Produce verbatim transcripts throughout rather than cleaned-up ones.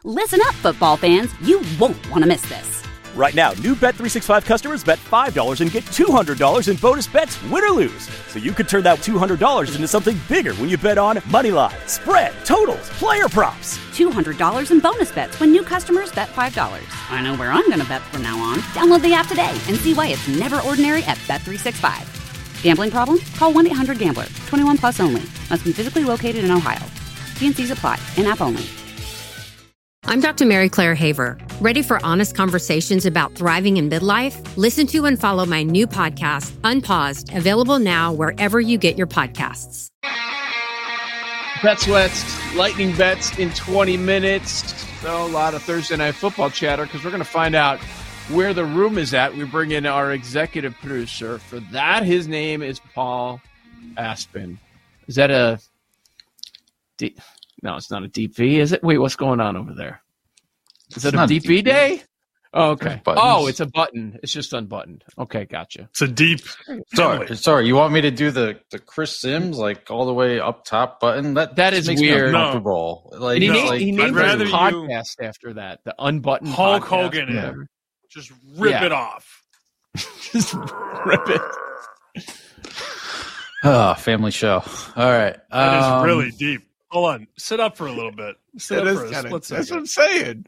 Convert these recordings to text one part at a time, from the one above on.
Listen up, football fans. You won't want to miss this. Right now, new Bet three sixty-five customers bet five dollars and get two hundred dollars in bonus bets, win or lose. So you could turn that two hundred dollars into something bigger when you bet on money line, spread, totals, player props. two hundred dollars in bonus bets when new customers bet five dollars. I know where I'm going to bet from now on. Download the app today and see why it's never ordinary at Bet three sixty-five. Gambling problem? Call one eight hundred gambler. twenty-one plus only. Must be physically located in Ohio. T and C's apply. In-app only. I'm Doctor Mary Claire Haver. Ready for honest conversations about thriving in midlife? Listen to and follow my new podcast, Unpaused, available now wherever you get your podcasts. Bet Sweats, lightning bets in twenty minutes. So a lot of Thursday Night Football chatter because we're going to find out where the room is at. We bring in our executive producer for that. His name is Paul Aspen. Is that a... D- No, it's not a deep V, is it? Wait, what's going on over there? Is it a deep V day? Oh, okay. Oh, it's a button. It's just unbuttoned. Okay, gotcha. It's a deep. Sorry, sorry. You want me to do the, the Chris Sims like all the way up top button? That that is makes weird. Me uncomfortable. No. Like, and he, no, named, like, he named I'd his podcast you... after that. The unbuttoned Hulk podcast. Hogan. Yeah. Just rip yeah. it off. Just rip it. Oh, family show. All right. That um, is really deep. Hold on. Sit up for a little bit. Sit that up for a kinda, split second. That's what I'm saying.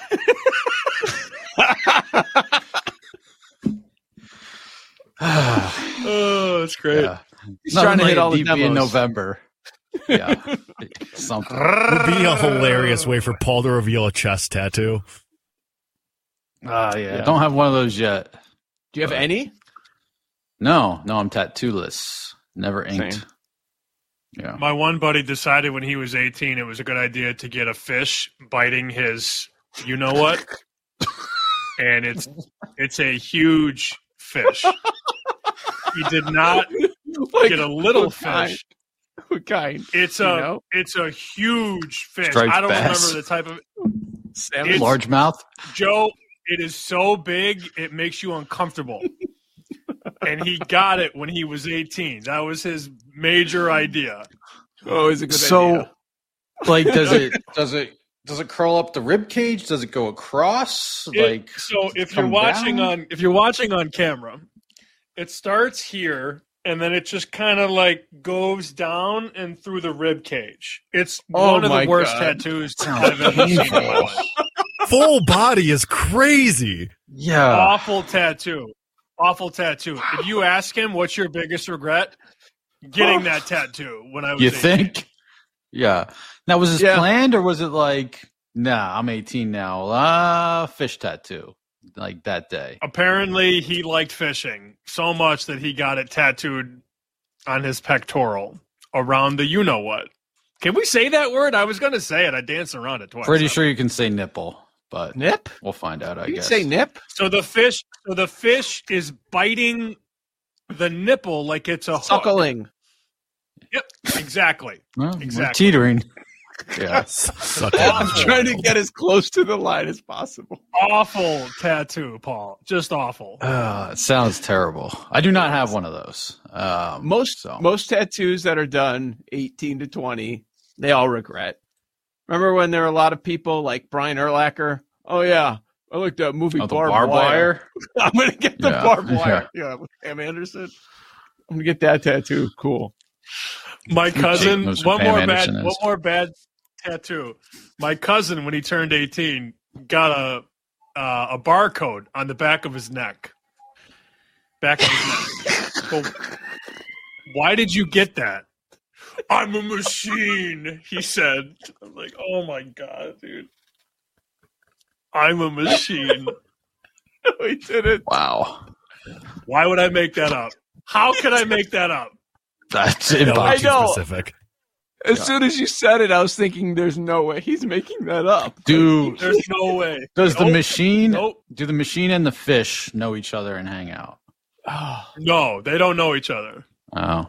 Oh, it's great. Yeah. He's trying to like hit all the deep demos. in November. Yeah. Something. Would be a hilarious way for Paul to reveal a chest tattoo. Ah, uh, yeah. yeah. Don't have one of those yet. Do you have but... any? No, no, I'm tattooless. Never inked. Same. Yeah. My one buddy decided when he was eighteen it was a good idea to get a fish biting his you know what? And it's it's a huge fish. He did not like, get a little what kind? fish. What kind? It's a you know? it's a huge fish. Striped I don't bass. remember the type of Salmon? Largemouth? Joe, it is so big it makes you uncomfortable. And he got it when he was eighteen. That was his major idea. Oh, is a good so, idea. Like, does it does it does it curl up the rib cage? Does it go across? It, like, so if you're watching down? on if you're watching on camera, it starts here and then it just kind of like goes down and through the rib cage. It's oh one of the worst God. tattoos I've ever seen in my life. Full body is crazy. Yeah, awful tattoo. Awful tattoo. If you ask him what's your biggest regret, getting that tattoo when I was you eighteen. think? Yeah. Now, was this Yeah. planned or was it like, nah, I'm eighteen now. Ah, uh, fish tattoo, like that day. Apparently, he liked fishing so much that he got it tattooed on his pectoral around the you know what. Can we say that word? I was going to say it. I danced around it twice. Pretty sure you can say nipple, but nip. We'll find out. I you guess. Can say nip. So the fish, so the fish is biting the nipple like it's a suckling. Hook. Yep, exactly. Well, exactly. Teetering. Yeah, I'm trying to get as close to the line as possible. Awful tattoo, Paul. Just awful. Uh, it sounds terrible. I do not have one of those. Um, most so. most tattoos that are done eighteen to twenty, they all regret. Remember when there were a lot of people like Brian Urlacher? Oh yeah, I like that movie oh, Barbed, Barbed Wire. Wire. I'm gonna get the yeah. Barbed Wire. Yeah. Yeah, with Pam Anderson. I'm gonna get that tattoo. Cool. My cousin, one Pam more Anderson bad, is. one more bad tattoo. My cousin, when he turned eighteen, got a uh, a barcode on the back of his neck. Back of his neck. But why did you get that? I'm a machine, he said. I'm like, oh my god, dude. I'm a machine. No, he didn't. Wow. Why would I make that up? How could I make that up? That's I know. Specific. As Yeah. soon as you said it, I was thinking, "There's no way he's making that up." Dude, There's no way. does Nope. the machine? Nope. Do the machine and the fish know each other and hang out? No, they don't know each other. Oh,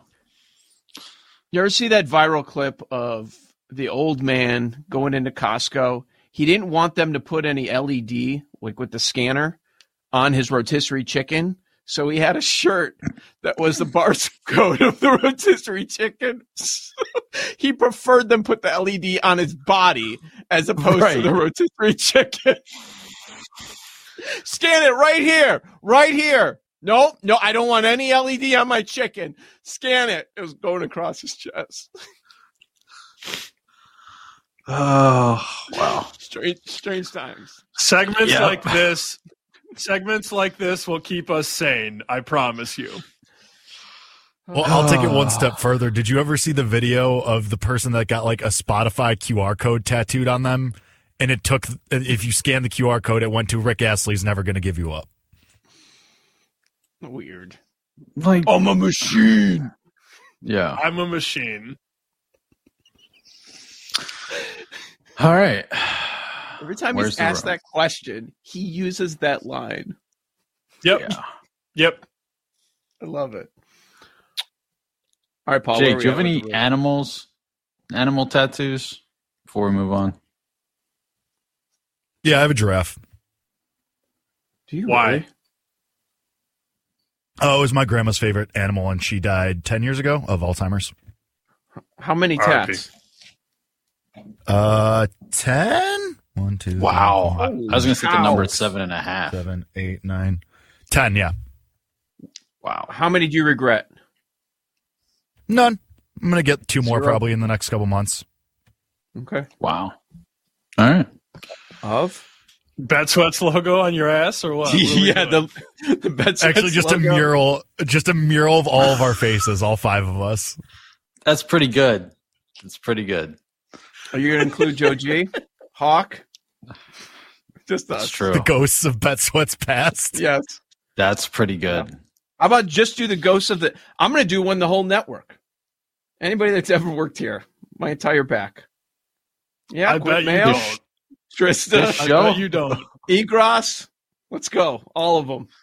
You ever see that viral clip of the old man going into Costco? He didn't want them to put any L E D, like with the scanner, on his rotisserie chicken. So he had a shirt that was the barcode of the rotisserie chicken. He preferred them put the L E D on his body as opposed right. to the rotisserie chicken. Scan it right here, right here. No, no, I don't want any L E D on my chicken. Scan it. It was going across his chest. Oh, wow. Strange, strange times. Segments yep. like this, segments like this will keep us sane. I promise you. Well, I'll take it one step further. Did you ever see the video of the person that got like a Spotify Q R code tattooed on them? And it took, if you scan the Q R code, it went to Rick Astley's Never Gonna Give You Up. Weird. Like, I'm a machine. Yeah. I'm a machine. All right. Every time Where's he's the asked room? that question, he uses that line. Yep. Yeah. Yep. I love it. All right, Paul. Jake, where do you we have at any with the room? animals, animal tattoos before we move on? Yeah, I have a giraffe. Do you Why? really? Oh, it was my grandma's favorite animal, and she died ten years ago of Alzheimer's. How many R I P. tats? Uh, ten? One, two, Wow. I, three, I was going to say the Holy number cow. at seven and a half. seven, eight, nine, ten, yeah. Wow. How many do you regret? None. I'm going to get two more Zero. probably in the next couple months. Okay. Wow. All right. Of? Bet Sweats logo on your ass or what? What are we yeah, doing? the the bets Actually, just a logo. mural, just a mural of all of our faces, all five of us. That's pretty good. That's pretty good. Are you going to include Joe G? Hawk? Just That's us. true. The ghosts of Bet Sweat's past. Yes. That's pretty good. How about just do the ghosts of the... I'm going to do one the whole network. Anybody that's ever worked here. My entire back. Yeah, I Quit bet you Mail, don't. Trista, I Joe? bet you don't. Egros. Let's go. All of them.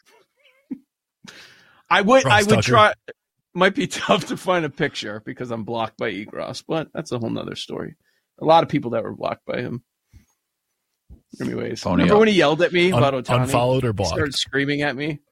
I would Ross I would Tucker. try... Might be tough to find a picture because I'm blocked by Egros, but that's a whole nother story. A lot of people that were blocked by him. Anyways, Pony remember up. when he yelled at me Un- about Otani? unfollowed or He blocked? started screaming at me.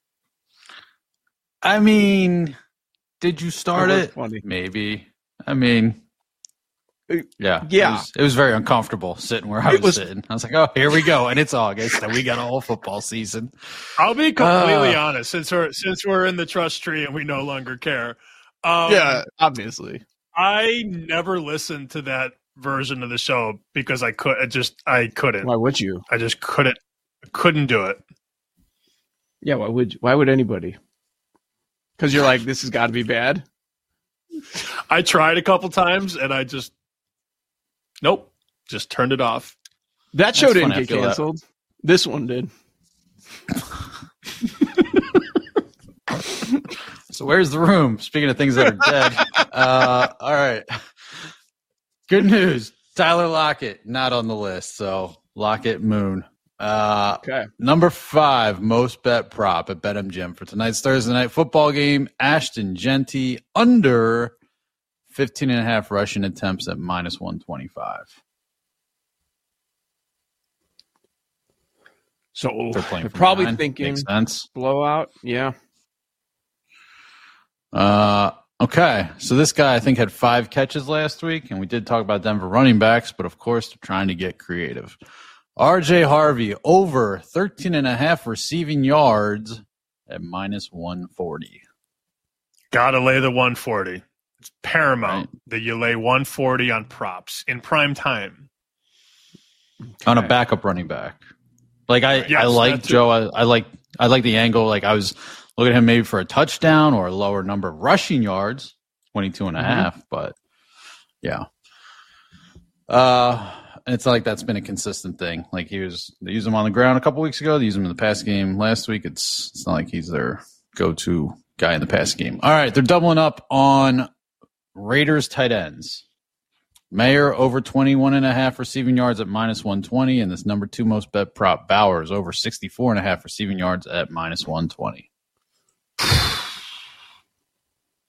I mean, did you start It was it? funny. Maybe. I mean, yeah. Yeah. It was, it was very uncomfortable sitting where I It was, was- sitting. I was like, oh, here we go. And it's August, and we got a whole football season. I'll be completely Uh. honest since we're since we're in the trust tree and we no longer care. Um, Yeah, obviously. I never listened to that version of the show because I could. I just I couldn't. Why would you? I just couldn't. Couldn't do it. Yeah, why would you? Why would anybody? Because you're like, this has got to be bad. I tried a couple times and I just nope, just turned it off. That show That's didn't funny, I get feel that. canceled. This one did. So where's the room? Speaking of things that are dead. uh, all right. Good news. Tyler Lockett, not on the list. So Lockett Moon. Uh, Okay. Number five, most bet prop at BetMGM for tonight's Thursday night football game. Ashton Genty under fifteen and a half rushing attempts at minus one twenty-five. So They're playing they're from probably behind. thinking Makes sense. blowout. Yeah. Uh, okay, so this guy I think had five catches last week, and we did talk about Denver running backs, but of course they're trying to get creative. R J Harvey over thirteen and a half receiving yards at minus one forty. Gotta lay the one forty. It's paramount Right. that you lay one forty on props in prime time. On a Okay. backup running back. Like I, Yes, I like that too. Joe. I, I like I like the angle. Like I was looking at him maybe for a touchdown or a lower number of rushing yards, twenty-two and a half. But yeah, uh, and it's not like that's been a consistent thing. Like he was, they used him on the ground a couple weeks ago. They used him in the pass game last week. It's it's not like he's their go-to guy in the pass game. All right, they're doubling up on Raiders tight ends. Mayer over twenty-one and a half receiving yards at minus one twenty, and this number two most bet prop Bowers over sixty-four and a half receiving yards at minus one twenty.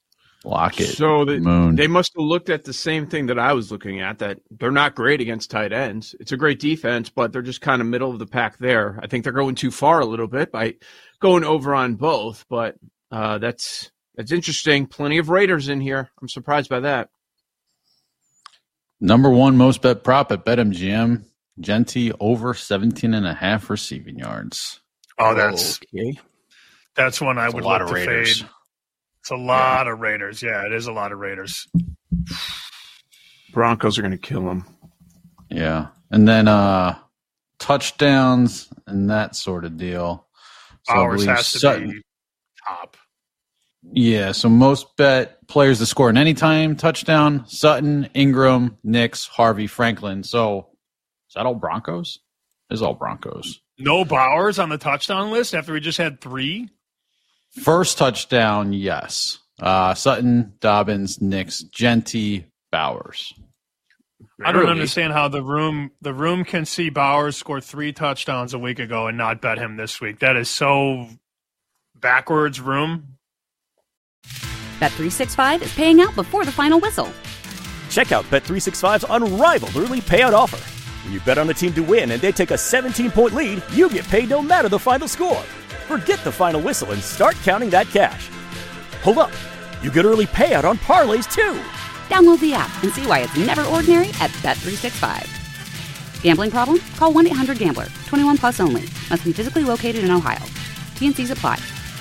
Lockett, So the, Moon. they must have looked at the same thing that I was looking at, that they're not great against tight ends. It's a great defense, but they're just kind of middle of the pack there. I think they're going too far a little bit by going over on both, but uh, that's that's interesting. Plenty of Raiders in here. I'm surprised by that. Number one most bet prop at BetMGM, Genty over seventeen and a half receiving yards. Oh, that's okay. That's one I That's would a lot look of to Raiders. fade. It's a lot yeah. of Raiders. Yeah, it is a lot of Raiders. Broncos are going to kill them. Yeah. And then uh, touchdowns and that sort of deal. So Ours has to Sutton, be top. Yeah, so most bet players to score an anytime touchdown, Sutton, Ingram, Nix, Harvey, Franklin. So is that all Broncos? It's all Broncos. No Bowers on the touchdown list after we just had three? First touchdown, yes. Uh, Sutton, Dobbins, Nix, Genty, Bowers. I don't Really? understand how the room the room can see Bowers score three touchdowns a week ago and not bet him this week. That is so backwards, room. Bet three sixty-five is paying out before the final whistle. Check out Bet three sixty-five's unrivaled early payout offer. When you bet on a team to win and they take a seventeen-point lead, you get paid no matter the final score. Forget the final whistle and start counting that cash. Hold up. You get early payout on parlays, too. Download the app and see why it's never ordinary at Bet three sixty-five. Gambling problem? Call one eight hundred gambler. twenty-one plus only. Must be physically located in Ohio. T N Cs apply.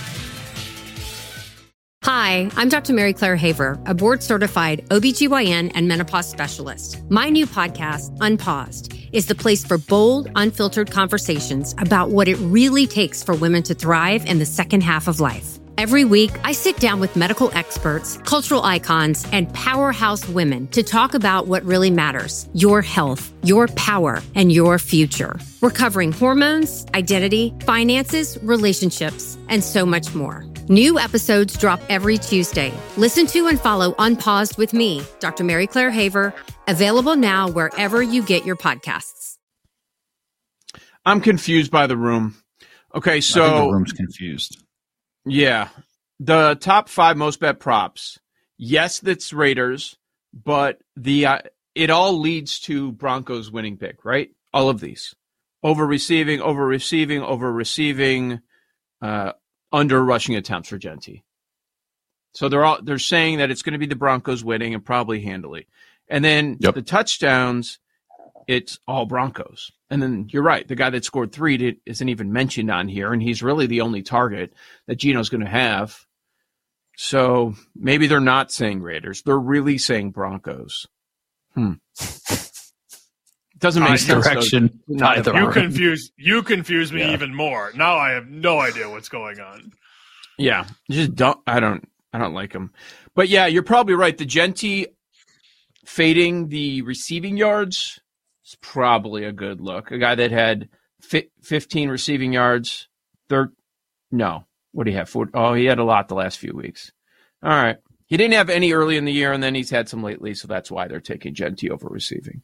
Hi, I'm Doctor Mary Claire Haver, a board-certified O B G Y N and menopause specialist. My new podcast, Unpaused, is the place for bold, unfiltered conversations about what it really takes for women to thrive in the second half of life. Every week, I sit down with medical experts, cultural icons, and powerhouse women to talk about what really matters: your health, your power, and your future. We're covering hormones, identity, finances, relationships, and so much more. New episodes drop every Tuesday. Listen to and follow Unpaused with me, Doctor Mary Claire Haver, available now wherever you get your podcasts. I'm confused by the room. Okay, so I think the room's confused. Yeah. The top five most bet props. Yes, that's Raiders, but the uh, it all leads to Broncos winning big, right? All of these. Over receiving, over receiving, over receiving, uh, under rushing attempts for Genty. So they're all they're saying that it's going to be the Broncos winning and probably handily. And then Yep. the touchdowns, it's all Broncos. And then you're right. The guy that scored three did, isn't even mentioned on here, and he's really the only target that Geno's going to have. So maybe they're not saying Raiders. They're really saying Broncos. Hmm. Doesn't make Nice sense. direction. though. Not Neither at You all. confuse you confuse me Yeah. even more. Now I have no idea what's going on. Yeah, just don't. I don't. I don't like him. But yeah, you're probably right. The Genty fading the receiving yards is probably a good look. A guy that had fi- fifteen receiving yards. Third, no. What do you have? Four, oh, he had a lot the last few weeks. All right. He didn't have any early in the year, and then he's had some lately, so that's why they're taking Genty over receiving.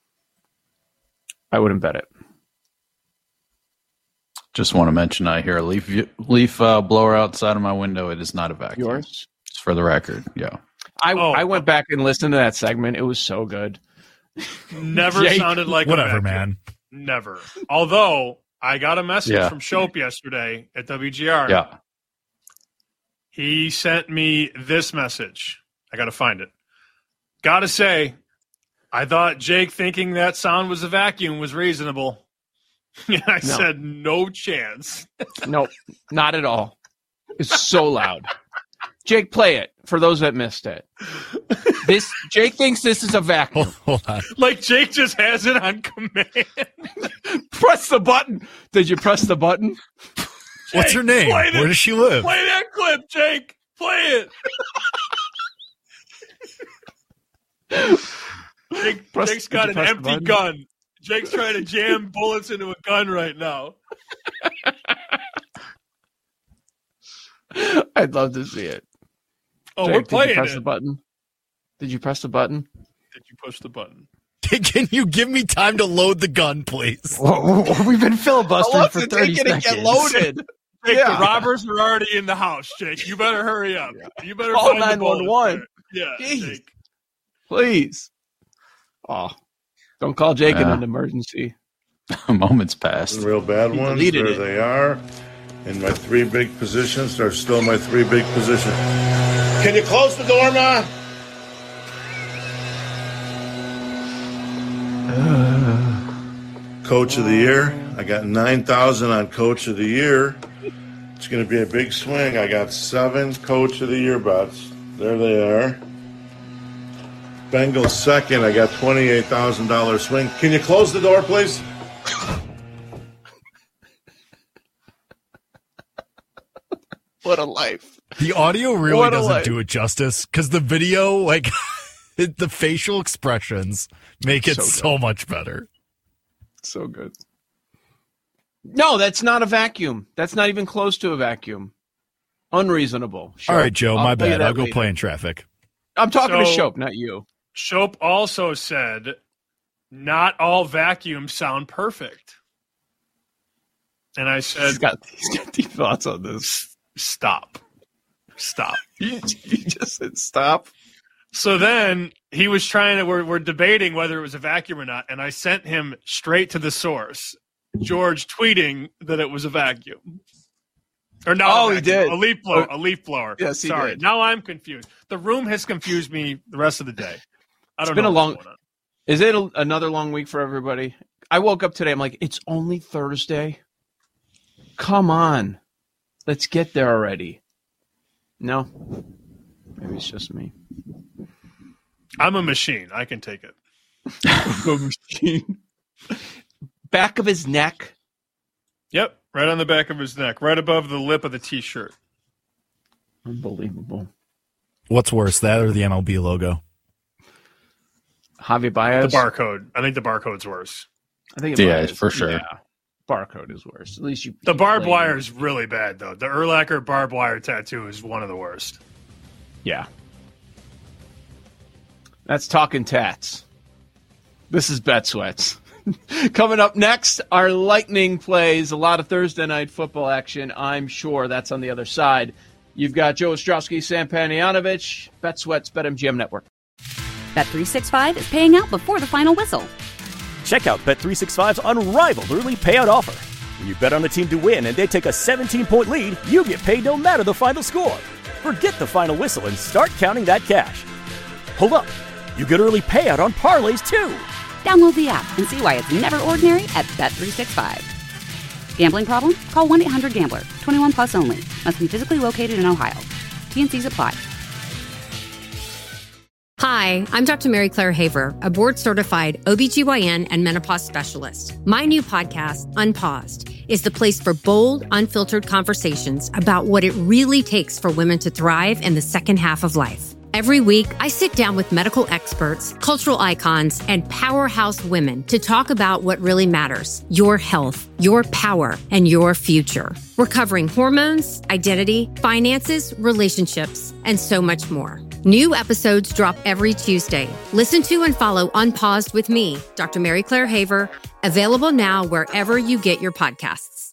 I wouldn't bet it. Just want to mention I hear a leaf leaf uh, blower outside of my window. It is not a vacuum. Yours? Just for the record. Yeah. I, Oh. I went back and listened to that segment. It was so good. Never Jake, sounded like Whatever, a vacuum. man. Never. Although I got a message Yeah. from Shope yesterday at W G R. Yeah. He sent me this message. I got to find it. Gotta say, I thought Jake thinking that sound was a vacuum was reasonable. And I No. said, no chance. No, not at all. It's so loud. Jake, play it for those that missed it. This Jake thinks this is a vacuum. Hold on. Like Jake just has it on command. Press the button. Did you press the button? What's her name? play Where it. does she live? Play that clip, Jake. Play it. Jake, Press- Jake's got did an you press the empty button? gun. Jake's trying to jam bullets into a gun right now. I'd love to see it. Oh, Jake, we're Did you playing press it. the button? Did you press the button? Did you push the button? Can you give me time to load the gun, please? We've been filibustering How long for did it thirty take it to seconds. get loaded? Jake, Yeah. the robbers are already in the house, Jake. You better hurry up. You better Call find the nine one one. bonus. Yeah, Jeez. Jake. Please. Oh, don't call Jake in Yeah. an emergency. Moments passed. Real bad He ones. deleted There it. they are. In my three big positions. They're still my three big positions. Can you close the door, Ma? Coach of the Year. I got nine thousand on Coach of the Year. It's going to be a big swing. I got seven Coach of the Year bets. There they are. Bengals second. I got twenty-eight thousand dollars swing. Can you close the door, please? What a life. The audio really What a doesn't life. do it justice because the video, like it, the facial expressions, make it So so, good. much better. So good. No, that's not a vacuum. That's not even close to a vacuum. Unreasonable. Shope. All right, Joe, I'll my tell you bad. that I'll go later. play in traffic. I'm talking to So- Shope, not you. Shope also said, not all vacuums sound perfect. And I said, He's got, he's got deep thoughts on this. stop. Stop. You, you just said stop. So then he was trying to, we're, we're debating whether it was a vacuum or not, and I sent him straight to the source. George tweeting that it was a vacuum. Or no, Oh, a he vacuum, did. a leaf blower. A leaf blower. Yes, he Sorry. did. Now I'm confused. The room has confused me the rest of the day. I don't been know a what's long- going on. Is it a, another long week for everybody? I woke up today. I'm like, it's only Thursday. Come on. Let's get there already. No. Maybe it's just me. I'm a machine. I can take it. Machine. Back of his neck. Yep, right on the back of his neck, right above the lip of the T-shirt. Unbelievable. What's worse, that or the M L B logo? Javi The Baez. barcode. I think the barcode's worse. I think Yeah, Baez. for sure. Yeah. Barcode is worse. At least you. The you barbed play- wire is really bad, though. The Urlacher barbed wire tattoo is one of the worst. Yeah. That's talking tats. This is Bet Sweats. Coming up next, our Lightning plays. A lot of Thursday night football action. I'm sure that's on the other side. You've got Joe Ostrowski, Sam Panayonovich, Bet Sweats, BetMGM Network. Bet three sixty-five is paying out before the final whistle. Check out Bet three sixty-five's unrivaled early payout offer. When you bet on a team to win and they take a seventeen-point lead, you get paid no matter the final score. Forget the final whistle and start counting that cash. Hold up. You get early payout on parlays, too. Download the app and see why it's never ordinary at Bet three sixty-five. Gambling problem? Call one eight hundred gambler. twenty-one plus only. Must be physically located in Ohio. T N Cs apply. Hi, I'm Doctor Mary Claire Haver, a board-certified O B G Y N and menopause specialist. My new podcast, Unpaused, is the place for bold, unfiltered conversations about what it really takes for women to thrive in the second half of life. Every week, I sit down with medical experts, cultural icons, and powerhouse women to talk about what really matters: your health, your power, and your future. We're covering hormones, identity, finances, relationships, and so much more. New episodes drop every Tuesday. Listen to and follow Unpaused with me, Doctor Mary Claire Haver, available now wherever you get your podcasts.